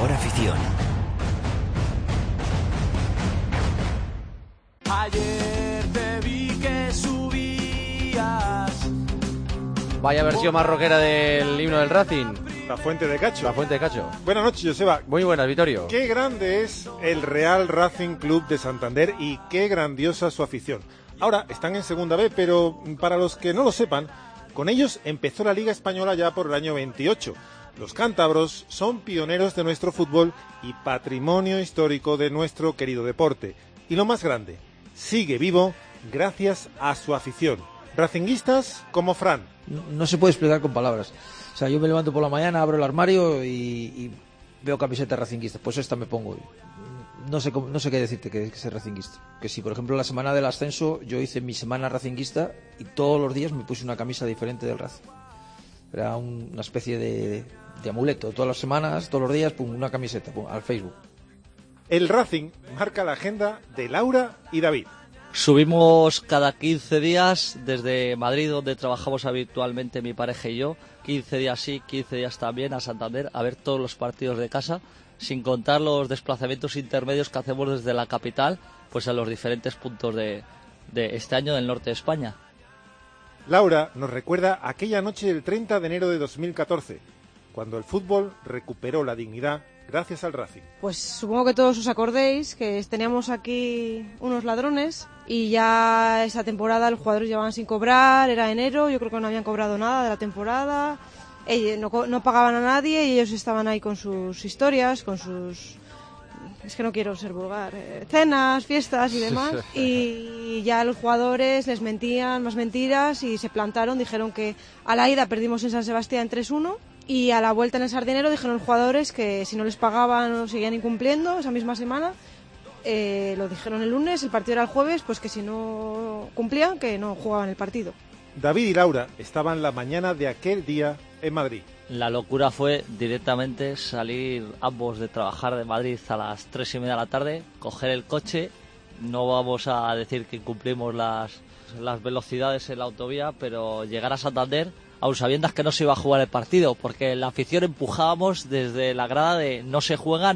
mejor afición. Ayer te vi que subías. Vaya versión más rockera del himno del Racing. La Fuente de Cacho. La Fuente de Cacho. Buenas noches, Joseba. Muy buenas, Vittorio. Qué grande es el Real Racing Club de Santander y qué grandiosa su afición. Ahora están en Segunda B, pero para los que no lo sepan, con ellos empezó la Liga Española ya por el año 28. Los cántabros son pioneros de nuestro fútbol y patrimonio histórico de nuestro querido deporte. Y lo más grande, sigue vivo gracias a su afición. Racinguistas como Fran. No se puede explicar con palabras. O sea, yo me levanto por la mañana, abro el armario y veo camisetas racinguistas. Pues esta me pongo. No sé qué decirte que ser racinguista. Que si, por ejemplo, la semana del ascenso yo hice mi semana racinguista y todos los días me puse una camisa diferente del Racing. Era una especie de amuleto. Todas las semanas, todos los días, pum, una camiseta, pum, al Facebook. El Racing marca la agenda de Laura y David. Subimos cada 15 días desde Madrid, donde trabajamos habitualmente mi pareja y yo, 15 días sí, 15 días también a Santander, a ver todos los partidos de casa, sin contar los desplazamientos intermedios que hacemos desde la capital, pues a los diferentes puntos de este año del norte de España. Laura nos recuerda aquella noche del 30 de enero de 2014, cuando el fútbol recuperó la dignidad gracias al Racing. Pues supongo que todos os acordéis que teníamos aquí unos ladrones y ya esa temporada los jugadores llevaban sin cobrar, era enero, yo creo que no habían cobrado nada de la temporada, ellos no pagaban a nadie y ellos estaban ahí con sus historias, con sus... Es que no quiero ser vulgar, cenas, fiestas y demás, y ya los jugadores les mentían más mentiras y se plantaron, dijeron que a la ida perdimos en San Sebastián 3-1 y a la vuelta en el Sardinero dijeron los jugadores que si no les pagaban o seguían incumpliendo esa misma semana, lo dijeron el lunes, el partido era el jueves, pues que si no cumplían, que no jugaban el partido. David y Laura estaban la mañana de aquel día en Madrid. La locura fue directamente salir ambos de trabajar de Madrid a las 3:30 de la tarde, coger el coche, no vamos a decir que cumplimos las velocidades en la autovía, pero llegar a Santander, aun sabiendo que no se iba a jugar el partido, porque la afición empujábamos desde la grada de no se juega,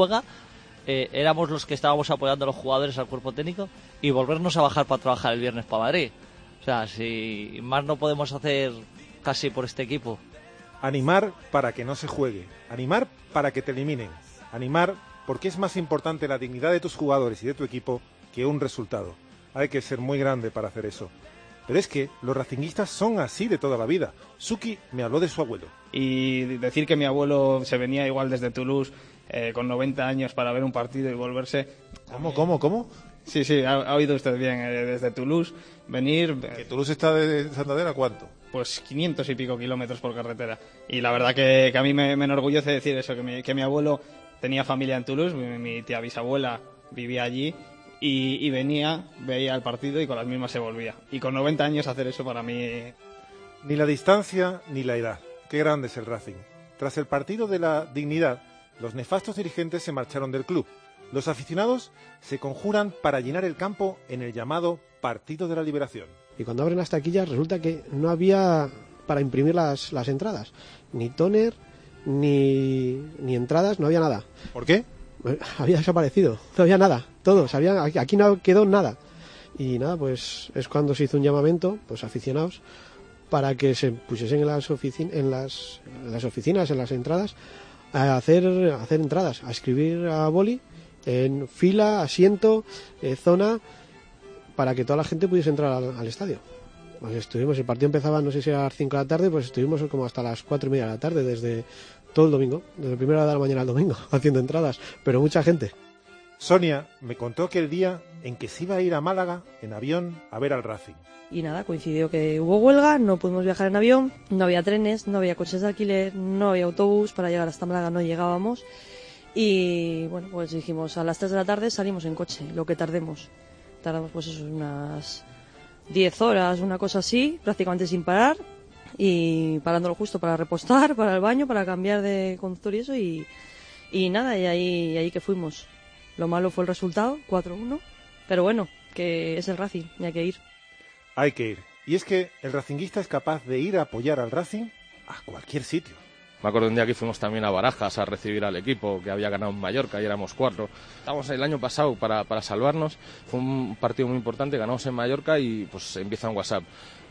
éramos los que estábamos apoyando a los jugadores, al cuerpo técnico, y volvernos a bajar para trabajar el viernes para Madrid. O sea, si más no podemos hacer casi por este equipo. Animar para que no se juegue, animar para que te eliminen, animar porque es más importante la dignidad de tus jugadores y de tu equipo que un resultado. Hay que ser muy grande para hacer eso. Pero es que los racinguistas son así de toda la vida. Suki me habló de su abuelo. Y decir que mi abuelo se venía igual desde Toulouse con 90 años para ver un partido y volverse... ¿Cómo? Sí, ha oído usted bien. Desde Toulouse, venir... ¿Que Toulouse está de Santander a cuánto? Pues 500 y pico kilómetros por carretera. Y la verdad que a mí me enorgullece decir eso, que mi abuelo tenía familia en Toulouse, mi tía bisabuela vivía allí y venía, veía el partido y con las mismas se volvía. Y con 90 años hacer eso para mí... Ni la distancia ni la edad. Qué grande es el Racing. Tras el partido de la dignidad, los nefastos dirigentes se marcharon del club. Los aficionados se conjuran para llenar el campo en el llamado Partido de la Liberación. Y cuando abren las taquillas resulta que no había para imprimir las entradas. Ni tóner, ni entradas, no había nada. ¿Por qué? Había desaparecido, no había nada. Todos, aquí no quedó nada. Y nada, pues es cuando se hizo un llamamiento, pues aficionados, para que se pusiesen en las oficinas, en las entradas, a hacer entradas, a escribir a boli, en fila, asiento, zona, para que toda la gente pudiese entrar al estadio. Pues estuvimos, el partido empezaba, no sé si a las 5 de la tarde, pues estuvimos como hasta las 4:30 de la tarde, desde todo el domingo, desde la primera hora de la mañana al domingo, haciendo entradas, pero mucha gente. Sonia me contó que el día en que se iba a ir a Málaga en avión a ver al Racing. Y nada, coincidió que hubo huelga, no pudimos viajar en avión, no había trenes, no había coches de alquiler, no había autobús, para llegar hasta Málaga no llegábamos. Y bueno, pues dijimos, a las 3 de la tarde salimos en coche, lo que tardemos. Tardamos pues eso, unas 10 horas, una cosa así, prácticamente sin parar. Y parándolo justo para repostar, para el baño, para cambiar de conductor y eso. Y nada, y ahí que fuimos. Lo malo fue el resultado, 4-1. Pero bueno, que es el Racing y hay que ir. Hay que ir. Y es que el racinguista es capaz de ir a apoyar al Racing a cualquier sitio. Me acuerdo un día que fuimos también a Barajas a recibir al equipo que había ganado en Mallorca y éramos 4. Estábamos el año pasado para salvarnos, fue un partido muy importante, ganamos en Mallorca y pues empieza un WhatsApp.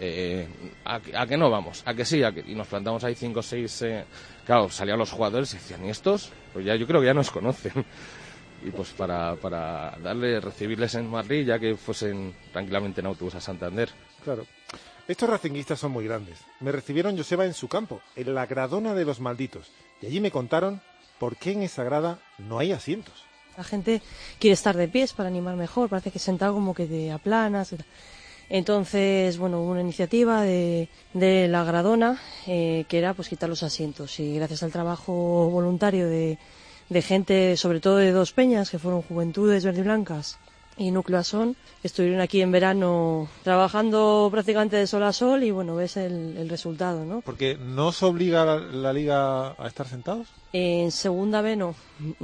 ¿A que no vamos? ¿A que sí? Y nos plantamos ahí 5 o 6, claro, salían los jugadores y decían, ¿y estos? Pues ya yo creo que ya nos conocen. Y pues para recibirles en Madrid, ya que fuesen tranquilamente en autobús a Santander. Claro. Estos racinguistas son muy grandes. Me recibieron, Joseba, en su campo, en la Gradona de los Malditos. Y allí me contaron por qué en esa grada no hay asientos. La gente quiere estar de pies para animar mejor, parece que sentado como que te aplanas. Entonces, bueno, hubo una iniciativa de la Gradona que era pues quitar los asientos. Y gracias al trabajo voluntario de gente, sobre todo de dos peñas, que fueron Juventudes Verde y Blancas y Núcleo Asón, estuvieron aquí en verano trabajando prácticamente de sol a sol y bueno, ves el resultado, ¿no? Porque ¿no os obliga la liga a estar sentados? En segunda B no,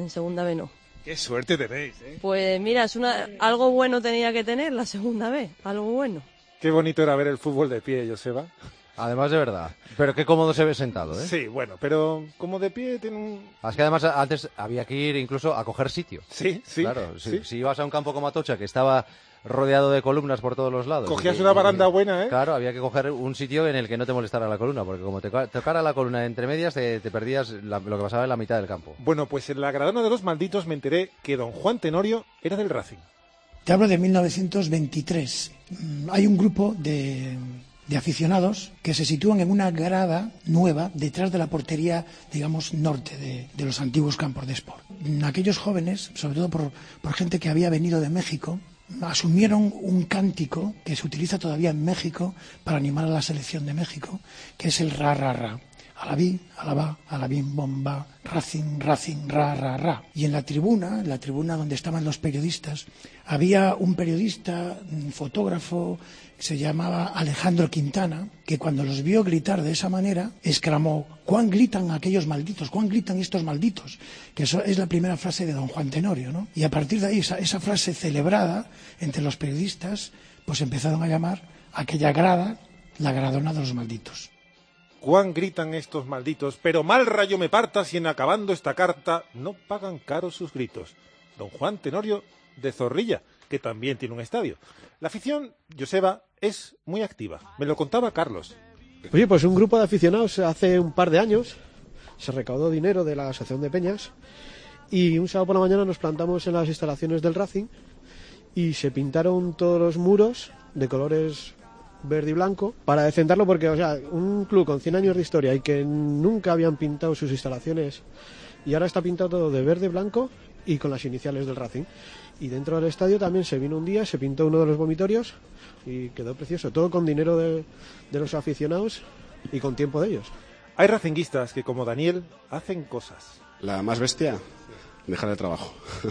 Qué suerte tenéis, ¿eh? Pues mira, algo bueno tenía que tener la segunda B, algo bueno. Qué bonito era ver el fútbol de pie, Joseba. Además de verdad. Pero qué cómodo se ve sentado, ¿eh? Sí, bueno, pero como de pie tiene un... Es que además antes había que ir incluso a coger sitio. Sí. Claro, sí. Si ibas a un campo como Atocha, que estaba rodeado de columnas por todos los lados. Cogías una baranda buena, ¿eh? Claro, había que coger un sitio en el que no te molestara la columna, porque como te tocara la columna entre medias, te perdías lo que pasaba en la mitad del campo. Bueno, pues en la Gradona de los Malditos me enteré que don Juan Tenorio era del Racing. Te hablo de 1923. Hay un grupo de aficionados que se sitúan en una grada nueva detrás de la portería, digamos, norte de los antiguos campos de Sport. Aquellos jóvenes, sobre todo por gente que había venido de México, asumieron un cántico que se utiliza todavía en México para animar a la selección de México, que es el ra, ra, ra. Alabí, alabá, alabín, bomba, Racing, Racing, ra, ra, ra. Y en la tribuna donde estaban los periodistas, había un periodista, un fotógrafo, que se llamaba Alejandro Quintana, que cuando los vio gritar de esa manera, exclamó, ¿cuán gritan aquellos malditos? ¿Cuán gritan estos malditos? Que eso es la primera frase de don Juan Tenorio, ¿no? Y a partir de ahí, esa frase celebrada entre los periodistas, pues empezaron a llamar aquella grada la Gradona de los Malditos. ¿Cuán gritan estos malditos? Pero mal rayo me parta si en acabando esta carta no pagan caros sus gritos. Don Juan Tenorio de Zorrilla, que también tiene un estadio. La afición, Joseba, es muy activa. Me lo contaba Carlos. Oye, pues un grupo de aficionados hace un par de años se recaudó dinero de la Asociación de Peñas y un sábado por la mañana nos plantamos en las instalaciones del Racing y se pintaron todos los muros de colores verde y blanco para decentarlo porque, o sea, un club con 100 años de historia y que nunca habían pintado sus instalaciones y ahora está pintado todo de verde, blanco y con las iniciales del Racing. Y dentro del estadio también se vino un día, se pintó uno de los vomitorios y quedó precioso, todo con dinero de los aficionados y con tiempo de ellos. Hay racinguistas que, como Daniel, hacen cosas. La más bestia, dejar el trabajo.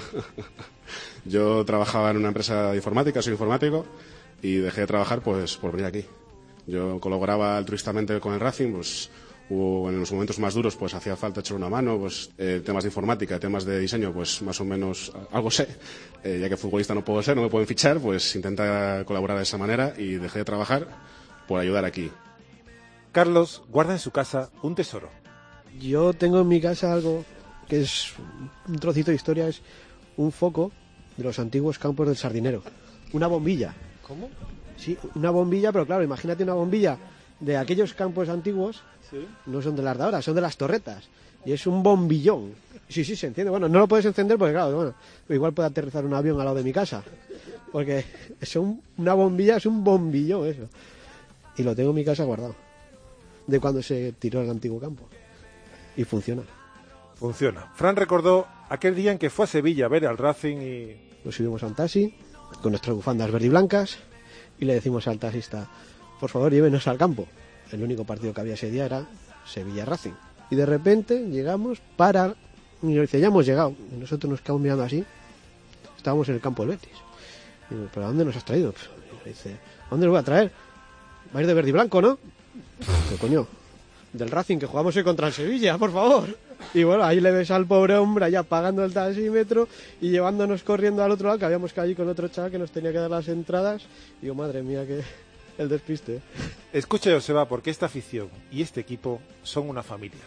Yo trabajaba en una empresa de informática, soy informático, y dejé de trabajar pues por venir aquí. Yo colaboraba altruistamente con el Racing, pues en los momentos más duros pues hacía falta echar una mano, pues temas de informática, temas de diseño, pues más o menos algo sé. Ya que futbolista no puedo ser, no me pueden fichar, pues intenta colaborar de esa manera y dejé de trabajar por ayudar aquí. Carlos guarda en su casa un tesoro. Yo tengo en mi casa algo que es un trocito de historia, es un foco de los antiguos campos del Sardinero, una bombilla. ¿Cómo? Sí, una bombilla, pero claro, imagínate una bombilla de aquellos campos antiguos, ¿sí? No son de las de ahora, son de las torretas, y es un bombillón. Sí, se enciende, bueno, no lo puedes encender porque claro, bueno, igual puede aterrizar un avión al lado de mi casa, porque una bombilla es un bombillón eso, y lo tengo en mi casa guardado, de cuando se tiró el antiguo campo, y funciona. Fran recordó aquel día en que fue a Sevilla a ver al Racing y... Nos subimos a un taxi con nuestras bufandas verde y blancas y le decimos al taxista, por favor llévenos al campo. El único partido que había ese día era Sevilla Racing. Y de repente llegamos y nos dice, ya hemos llegado. Y nosotros nos quedamos mirando así. Estábamos en el campo del Betis. Y digo, ¿pero a dónde nos has traído? Y nos dice, ¿a dónde nos voy a traer? Vais de verde y blanco, ¿no? ¿Qué coño? Del Racing, que jugamos hoy contra el Sevilla, por favor. Y bueno, ahí le ves al pobre hombre allá pagando el taxímetro y llevándonos corriendo al otro lado, que habíamos caído con otro chaval que nos tenía que dar las entradas. Y digo, madre mía, que el despiste. Escucha, Joseba, porque esta afición y este equipo son una familia.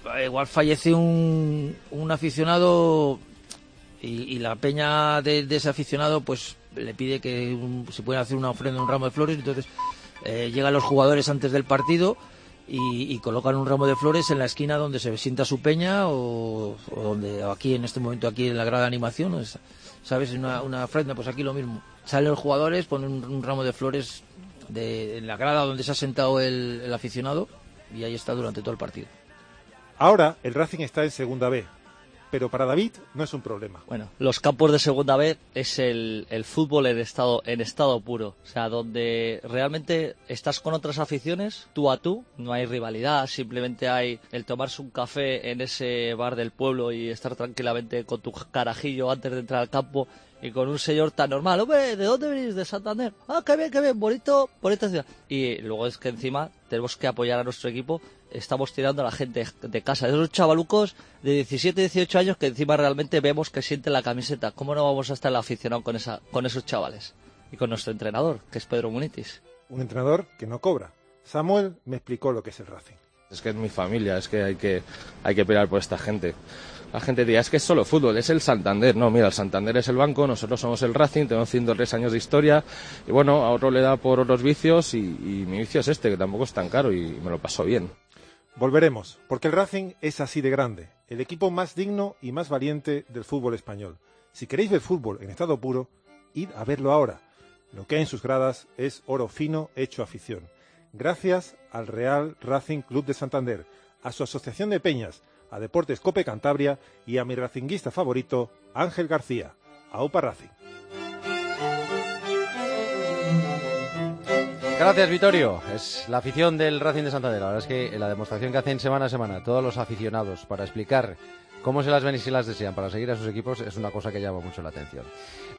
igual fallece un aficionado y la peña de ese aficionado pues le pide que se pueda hacer una ofrenda, un ramo de flores. Entonces llegan los jugadores antes del partido y colocan un ramo de flores en la esquina donde se sienta su peña o donde aquí en este momento aquí en la grada de animación, ¿sabes? Una ofrenda, pues aquí lo mismo. Salen los jugadores, ponen un ramo de flores en la grada donde se ha sentado el aficionado y ahí está durante todo el partido. Ahora el Racing está en Segunda B, pero para David no es un problema. Bueno, los campos de Segunda B es el fútbol en estado puro, o sea, donde realmente estás con otras aficiones, tú a tú, no hay rivalidad, simplemente hay el tomarse un café en ese bar del pueblo y estar tranquilamente con tu carajillo antes de entrar al campo y con un señor tan normal. Hombre, ¿de dónde venís? De Santander. Ah, qué bien, bonita ciudad. Y luego es que encima tenemos que apoyar a nuestro equipo. Estamos tirando a la gente de casa, de esos chavalucos de 17, 18 años que encima realmente vemos que sienten la camiseta. ¿Cómo no vamos a estar aficionados con esos chavales? Y con nuestro entrenador, que es Pedro Munitis. Un entrenador que no cobra. Samuel me explicó lo que es el Racing. Es que es mi familia, es que hay que pelear por esta gente. La gente dirá, es que es solo fútbol, es el Santander. No, mira, el Santander es el banco, nosotros somos el Racing, tenemos 103 años de historia. Y bueno, a otro le da por los vicios y mi vicio es este, que tampoco es tan caro y me lo paso bien. Volveremos, porque el Racing es así de grande, el equipo más digno y más valiente del fútbol español. Si queréis ver fútbol en estado puro, id a verlo ahora. Lo que hay en sus gradas es oro fino hecho afición. Gracias al Real Racing Club de Santander, a su asociación de peñas, a Deportes Cope Cantabria y a mi racinguista favorito, Ángel García. ¡Aupa Racing! Gracias, Vittorio. Es la afición del Racing de Santander. La verdad es que la demostración que hacen semana a semana todos los aficionados para explicar cómo se las ven y se las desean para seguir a sus equipos es una cosa que llama mucho la atención.